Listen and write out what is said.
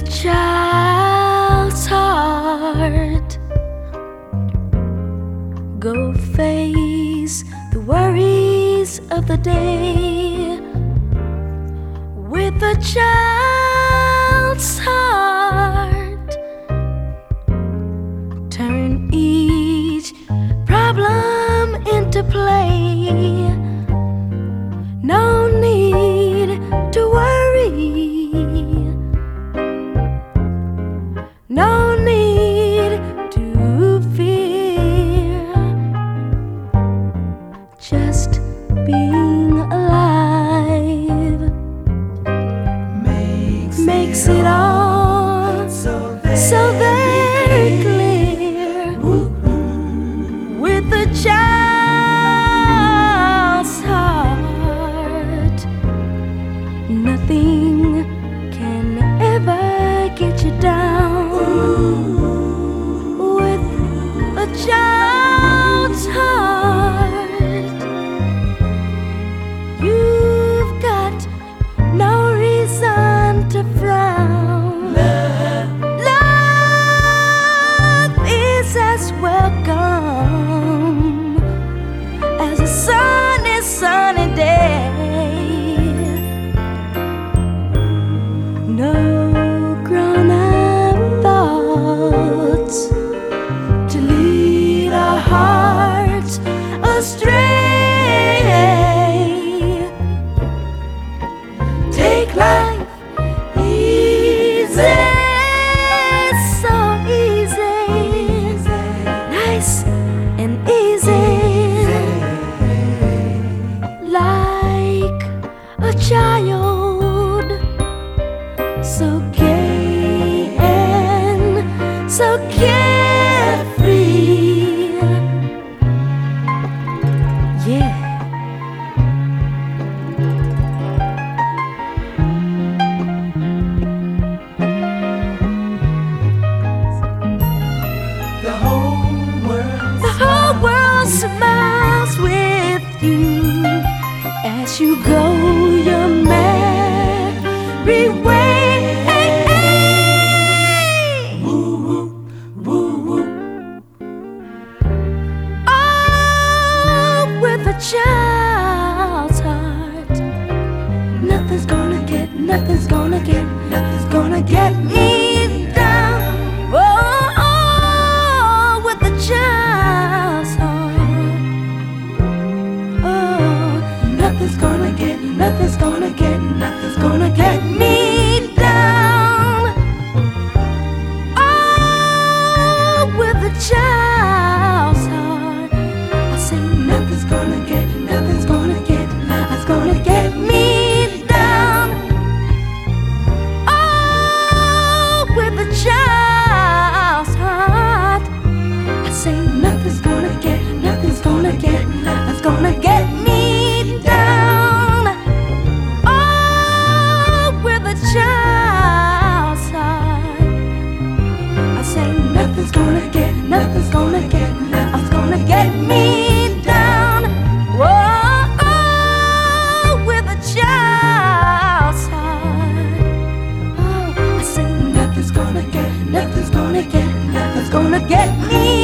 child's heart. Go face the worries of the day with a child's heart. Turn each problem into play. No need to worry. No need to fear. Just being alive makes it all so very clear. With a child's heart, nothing can ever get you down. With a child's heart, you've got no reason to frown. Love is as welcome as a sunny day. No grown-up thoughts to lead our hearts astray. Take life easy, so easy, nice and easy, like a child, so gay and so carefree. Yeah. The whole world smiles with you as you go your merry way. Oh, with a child's heart, nothing's gonna get me down. Oh, with a child's heart, oh, nothing's gonna get me down. Oh, with a child's heart, I say nothing's gonna get me down. Oh, with a child's heart, I say nothing's gonna get me down. Oh, with a child's heart, I say nothing's gonna get me down. Oh, with a child's heart, oh, I say nothing's gonna get me